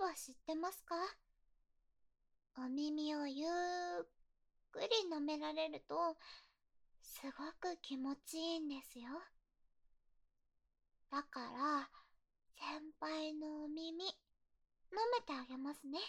は知ってますか？お耳をゆっくり舐められるとすごく気持ちいいんですよ。だから先輩のお耳舐めてあげますね。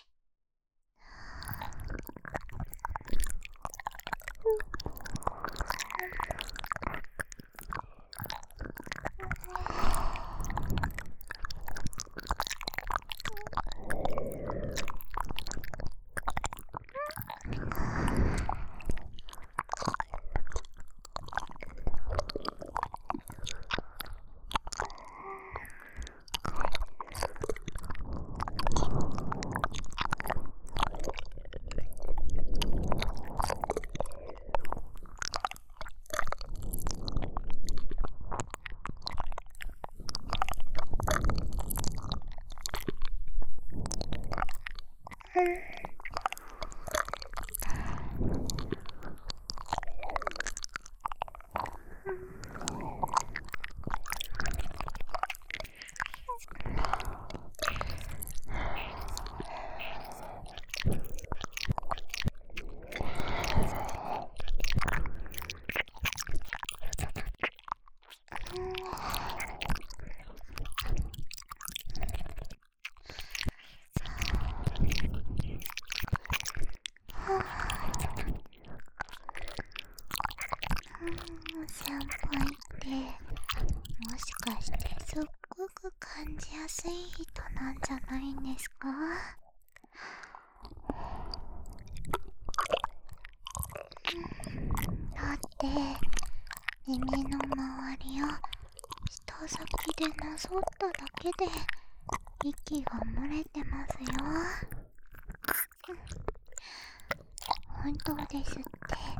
先輩ってもしかしてすっごく感じやすい人なんじゃないんですか？だって耳の周りを舌先でなぞっただけで息が漏れてますよ。本当ですって。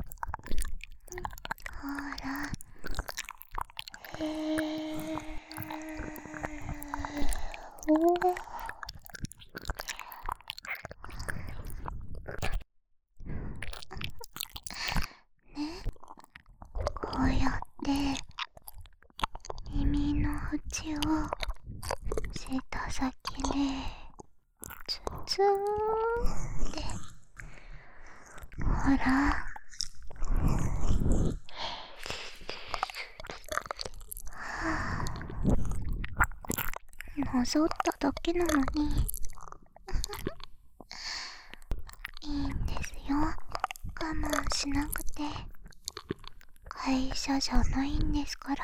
ほら。ね、こうやって耳の縁を舌先でツツーってほらなぞっただけなのにいいんですよ。我慢しなくて。会社じゃないんですから。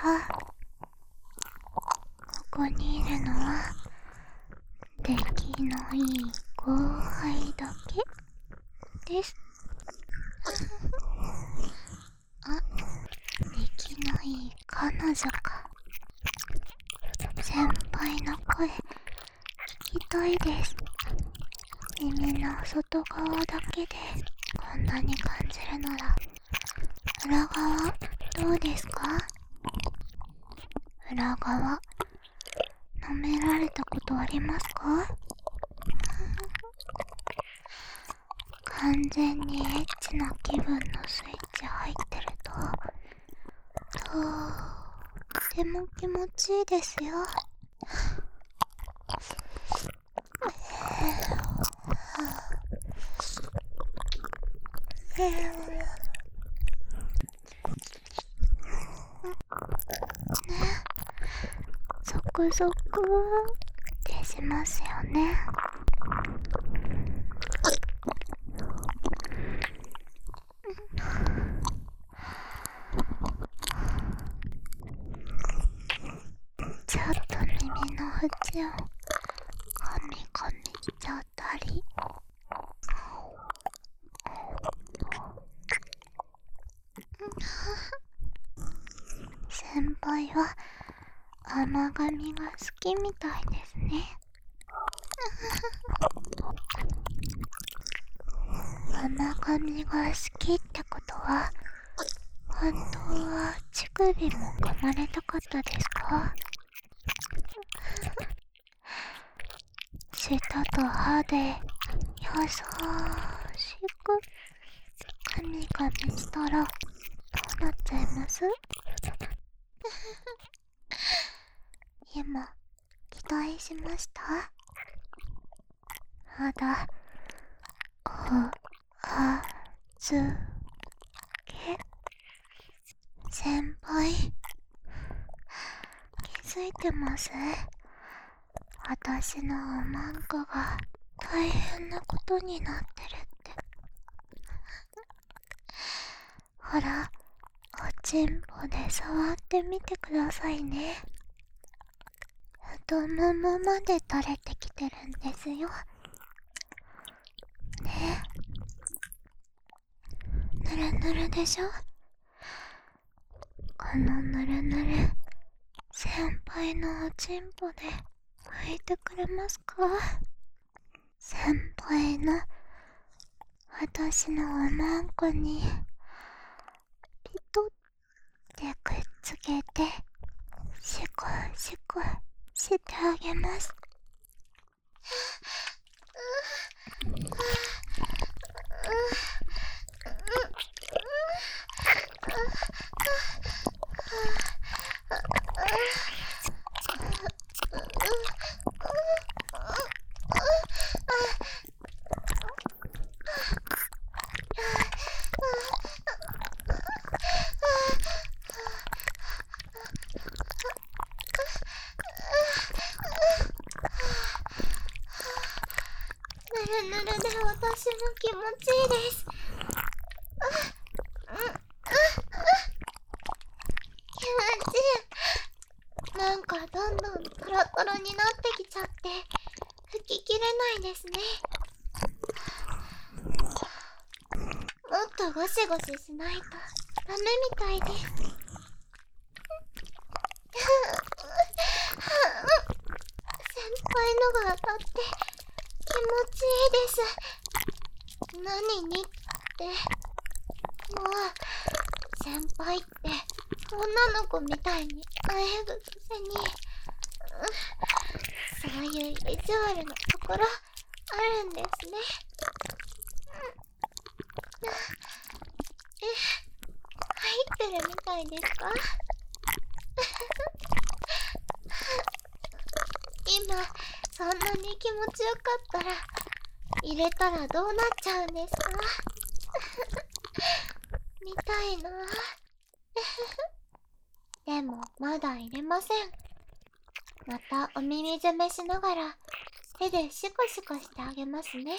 ここにいるのは出来のいい後輩だけです。あ、出来のいい彼女か。先輩の声聞きたいです。耳の外側だけでこんなに感じるなら裏側どうですか？裏側舐められたことありますか？完全にエッチな気分のスイッチ入ってるととっても気持ちいいですよ。ゾクゾクってしますよね。ちょっと耳の縁をカミカミしちゃったり。先輩は甘噛みが好きみたいですね。甘噛みが好きってことは本当は乳首も噛まれたかったですか？舌と歯で優しく噛み噛みしたらどうなっちゃいます？今期待しました？ 肌おあずけ。先輩、気づいてます？私のおまんこが大変なことになってるって。ほら、おちんぽで触ってみてくださいね。太ももまで垂れてきてるんですよ。ねえ、ぬるぬるでしょ。このぬるぬる、先輩のおちんぽで拭いてくれますか？先輩の私のおまんこにピトってくっつけてシコシコしてあげます。ぬるぬるで私も気持ちいいです。気持ちいい。なんかどんどんトロトロになってきちゃって吹ききれないですね。もっとゴシゴシしないとダメみたいです。先輩のが当たって気持ちいいです。何にって、もう先輩って女の子みたいにあえぐくせに、そういう意地悪なところあるんですね。入ってるみたいですか？今そんなに気持ちよかったら入れたらどうなっちゃうんですか？見たいな。でもまだ入れません。またお耳詰めしながら手でシコシコしてあげますね。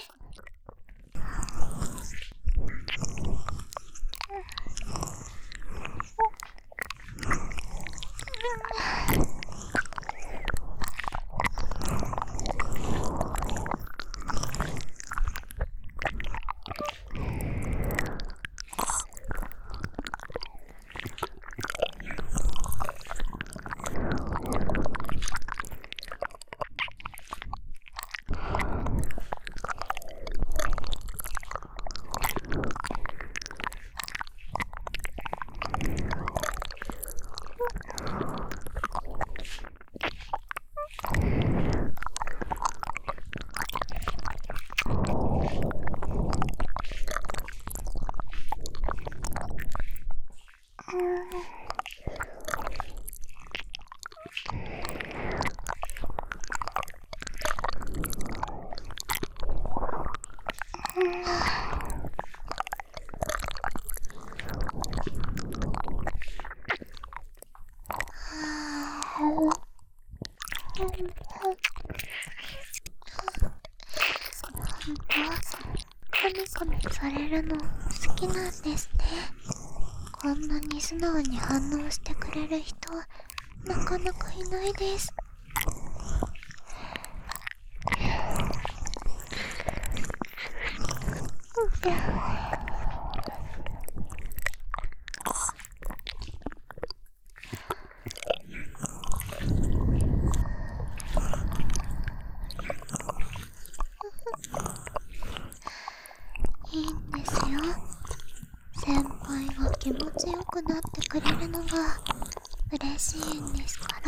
コミコミされるの好きなんですね。こんなに素直に反応してくれる人なかなかいないです。いいんですよ。先輩が気持ちよくなってくれるのが嬉しいんですから。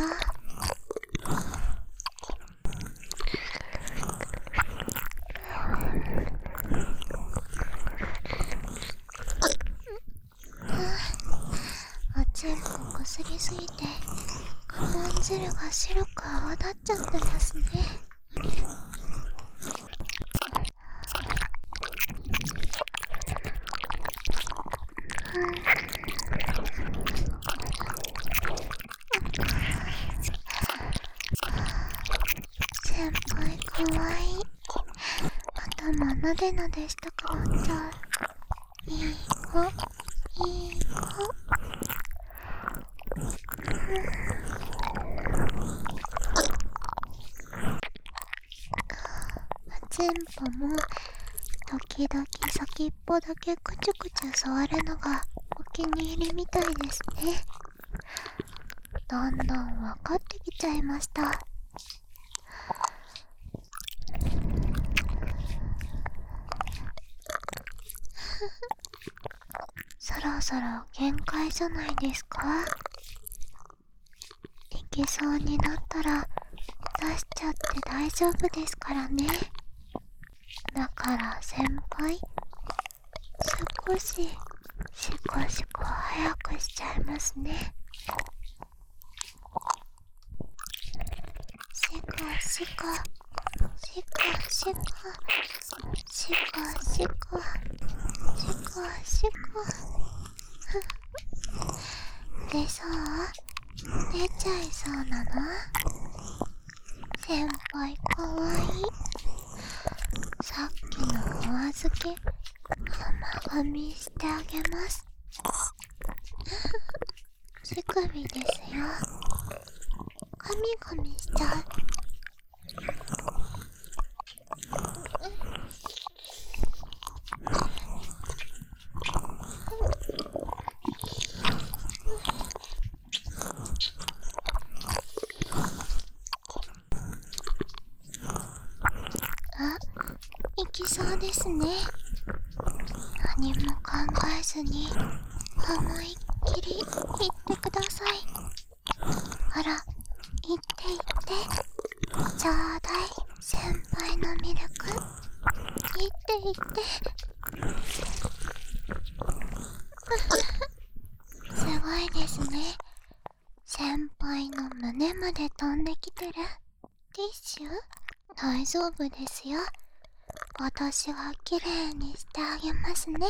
おちんぽこすりすぎて我慢汁が白く泡立っちゃってますね。 ごいかわいい。頭なでなでしたくなっちゃう。いい子いい子。チンポも時々先っぽだけくちゅくちゅ触るのがお気に入りみたいですね。どんどん分かってきちゃいました。そろそろ限界じゃないですか。いけそうになったら出しちゃって大丈夫ですからね。だから先輩、少しシコシコ早くしちゃいますね。シコシコシコシコシコシコシコシコ出そう？出ちゃいそうなの？先輩かわいい。さっきのお預け甘噛みしてあげます。乳首ですよ。噛み噛みしちゃう。あ、いきそうですね。何も考えずに思いっきり言ってください。ほら、言って言って。ちょうだい先輩のミルク。言って言って。すごいですね。先輩の胸まで飛んできてる。ティッシュ？大丈夫ですよ。私がきれいにしてあげますね。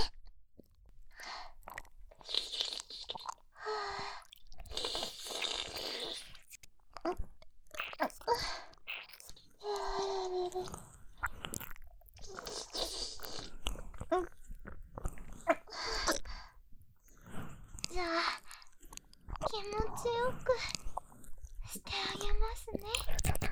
じゃあ気持ちよくしてあげますね。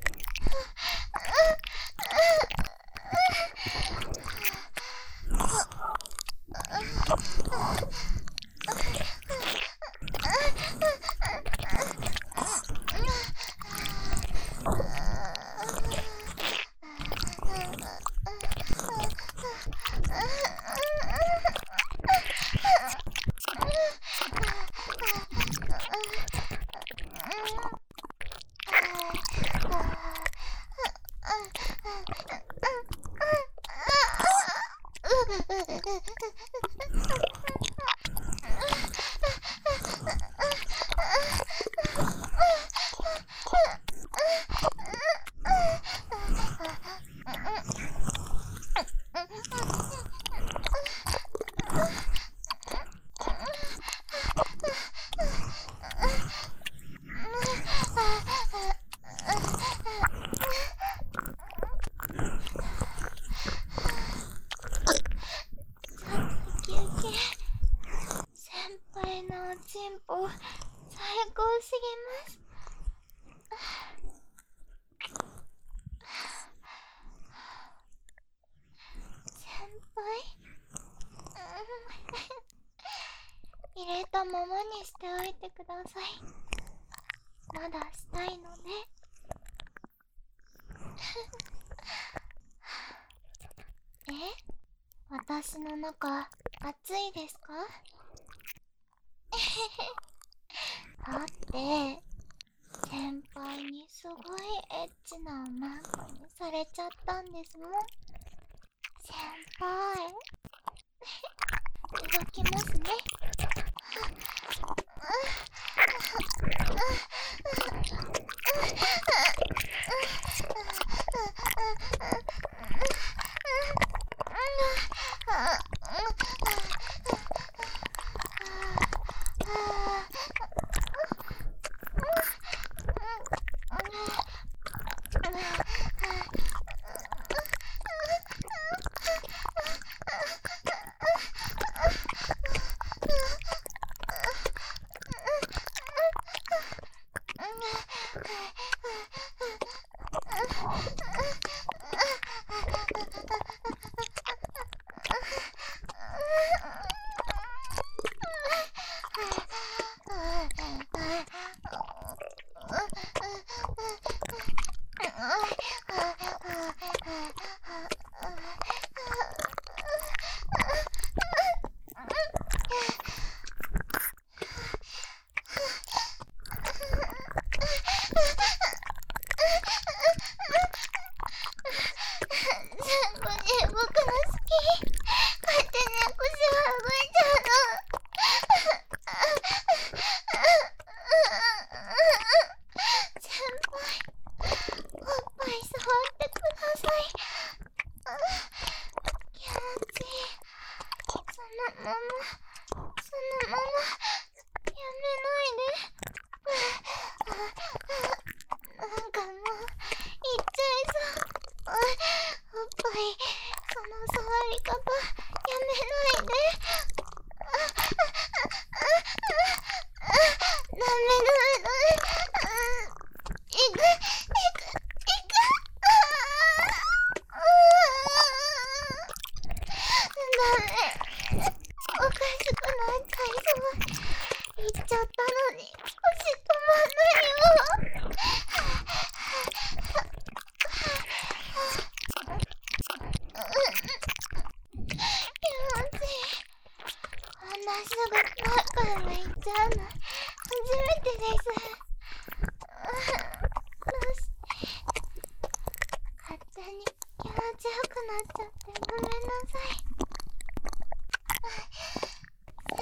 チンポ最高すぎます。先輩入れたままにしておいてください。まだしたいのね。私の中暑いですか？だって先輩にすごいエッチなマークにされちゃったんですもん。先輩動きますね。 その触り方やめないで。ダメダメダメ。いく。ダメ。おかしくない体操言っちゃったのに腰止まんないよ。気持ちいい。こんなすぐ何回も言っちゃうの初めてです。どうして勝手に気持ちよくなっちゃってごめんなさい。先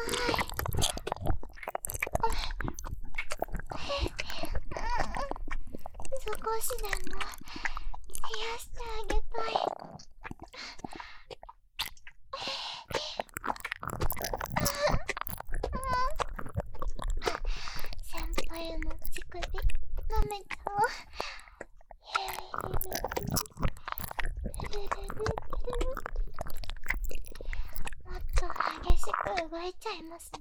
輩、少しでも癒してあげたい。先輩の乳首舐めちゃおう。もっと激しく動いちゃいますね。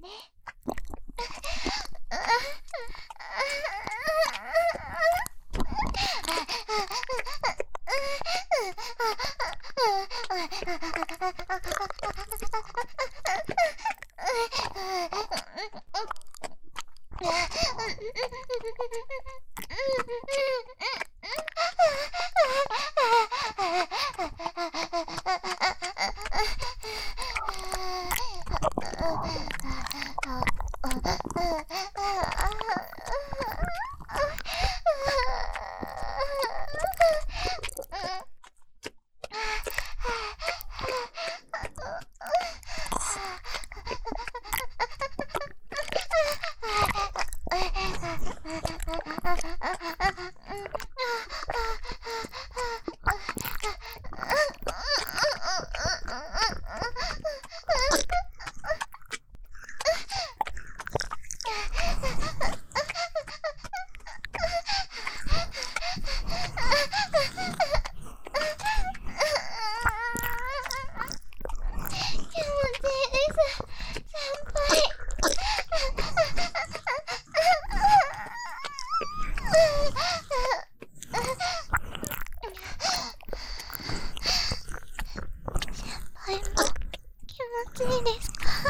いいですか？よ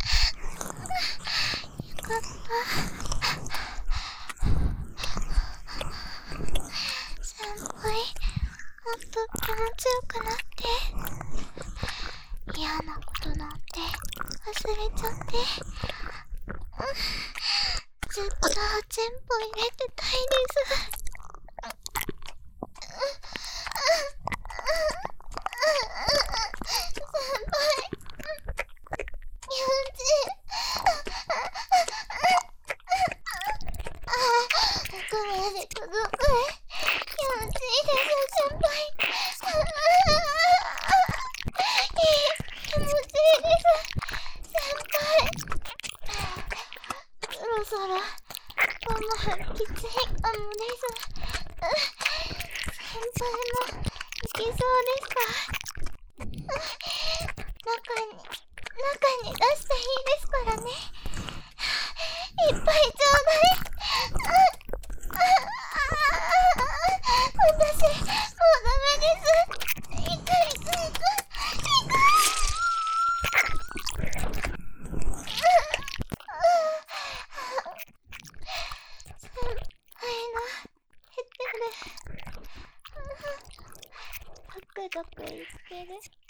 かった。先輩、もっと気持ちよくなって、嫌なことなんて忘れちゃって、ずっとおちんぽ入れてたいです。そろそろ我慢きついかもです。先輩もいけそうですか？中に出していいですからね。いっぱいちょうだい。私もうダメです。いく。先輩の減ってる。ドクドク言ってる。